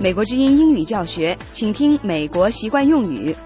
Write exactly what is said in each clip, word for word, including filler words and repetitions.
美国之音英语教学，请听美国习惯用语。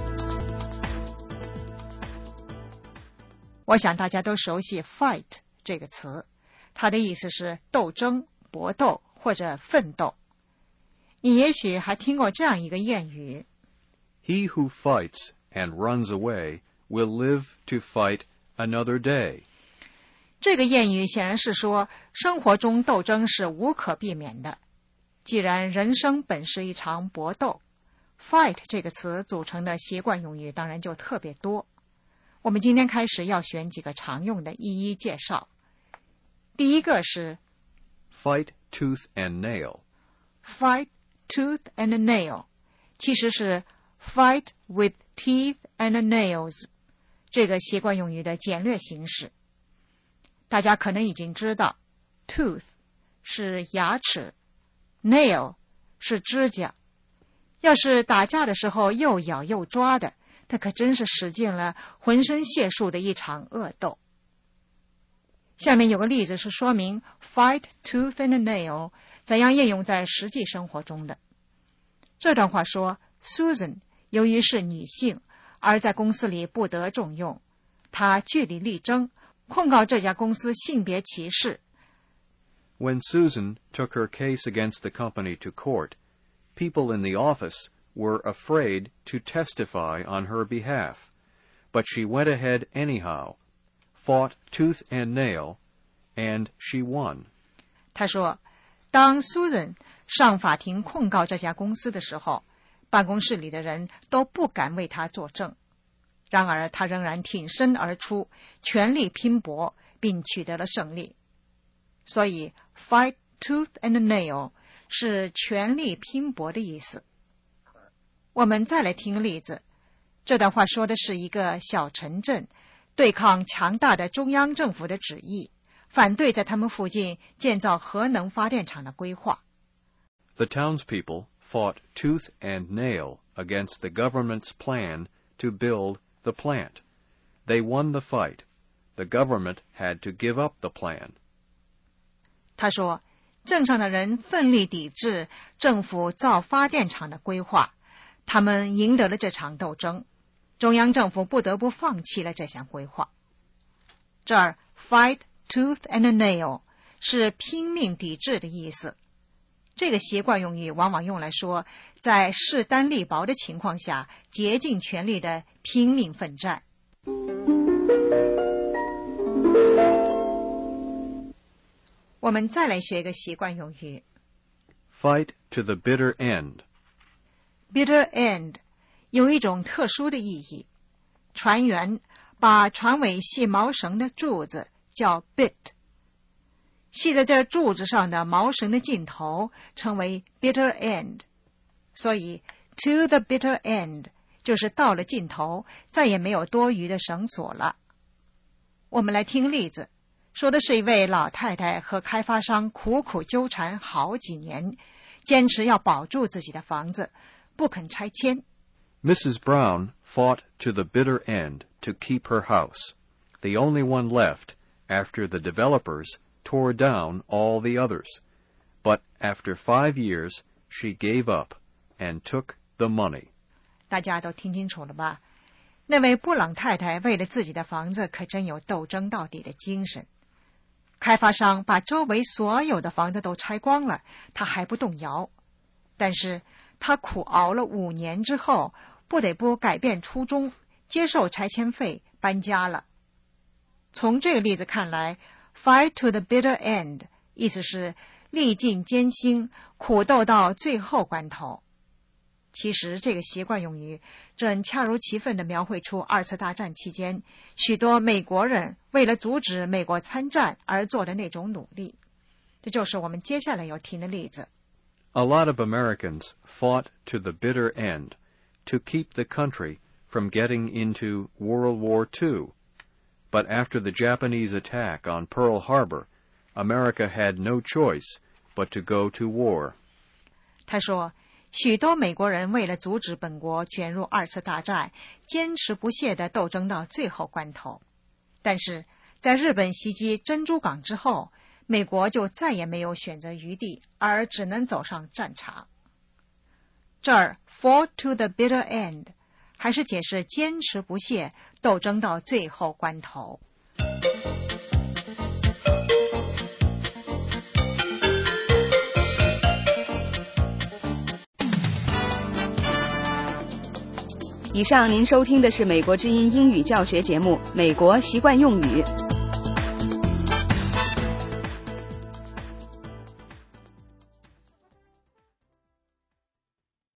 我想大家都熟悉 fight 这个词，它的意思是斗争、搏斗或者奋斗。你也许还听过这样一个谚语 He who fights and runs away will live to fight another day. 这个谚语显然是说生活中斗争是无可避免的。既然人生本是一场搏斗， fight 这个词组成的习惯用语当然就特别多。我们今天开始要选几个常用的一一介绍。第一个是 Fight tooth and nail. fight tooth and nail， 其实是 fight with teeth and nails， 这个习惯用语的简略形式。大家可能已经知道 tooth 是牙齿， nail 是指甲。要是打架的时候又咬又抓的，那可真是使尽了浑身解数的一场恶斗。下面有个例子是说明 fight tooth and nail 怎样应用在实际生活中的。这段话说 Susan 由于是女性，而在公司里不得重用，她据理力争，控告这家公司性别歧视。 When Susan took her case against the company to court, people in the office were afraid to testify on her behalf, but she went ahead anyhow, fought tooth and nail, and she won. 他说，当 Susan 上法庭控告这家公司的时候，办公室里的人都不敢为她作证。然而她仍然挺身而出，全力拼搏，并取得了胜利。所以 fight tooth and nail 是全力拼搏的意思。我们再来听个例子，这段话说的是一个小城镇对抗强大的中央政府的旨意，反对在他们附近建造核能发电厂的规划。 The townspeople fought tooth and nail against the government's plan to build the plant. They won the fight. The government had to give up the plan. 他说，镇上的人奋力抵制政府造发电厂的规划，他们赢得了这场斗争，中央政府不得不放弃了这项规划。这儿 fight tooth and nail 是拼命抵制的意思。这个习惯用语往往用来说在势单力薄的情况下竭尽全力的拼命奋战。我们再来学一个习惯用语 Fight to the bitter end. bitter end 有一种特殊的意义。船员把船尾系毛绳的柱子叫 bit， 系在这柱子上的毛绳的尽头称为 bitter end， 所以 to the bitter end 就是到了尽头，再也没有多余的绳索了。我们来听例子，说的是一位老太太和开发商苦苦纠缠好几年，坚持要保住自己的房子，不肯拆迁。 Missus Brown fought to the bitter end to keep her house, the only one left after the developers tore down all the others. But after five years, she gave up and took the money. 大家都听清楚了吧？那位布朗太太为了自己的房子可真有斗争到底的精神。开发商把周围所有的房子都拆光了，她还不动摇。但是她苦熬了五年之后，不得不改变初衷，接受拆迁费，搬家了。从这个例子看来， fight to the bitter end 意思是历尽艰辛，苦斗到最后关头。其实这个习惯用语正恰如其分地描绘出二次大战期间许多美国人为了阻止美国参战而做的那种努力。这就是我们接下来要听的例子。 A lot of Americans fought to the bitter end to keep the country from getting into World War Two. But after the Japanese attack on Pearl Harbor, America had no choice but to go to war. 他说，许多美国人为了阻止本国卷入二次大战，坚持不懈地斗争到最后关头。但是在日本袭击珍珠港之后，美国就再也没有选择余地，而只能走上战场。 这儿 fought to the bitter end 还是解释坚持不懈，斗争到最后关头。 以上您收听的是美国之音英语教学节目《美国习惯用语》。